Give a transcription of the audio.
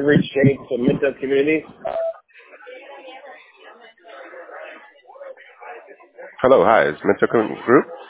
reach James from Minto Community. Hello, hi, it's Minto Group.